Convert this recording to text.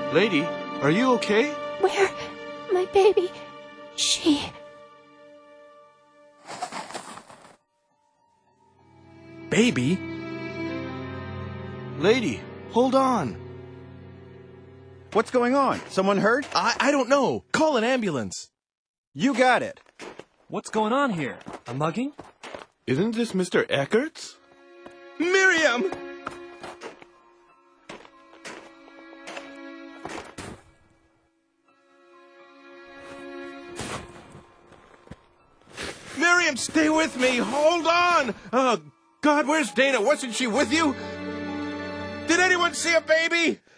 Lady, are you okay? Where? My baby. She... Baby? Lady, hold on. What's going on? Someone hurt? I don't know. Call an ambulance. You got it. What's going on here? A mugging? Isn't this Mr. Eckert's? Miriam! Miriam, stay with me. Hold on. Oh, God, where's Dana? Wasn't she with you? Did anyone see a baby?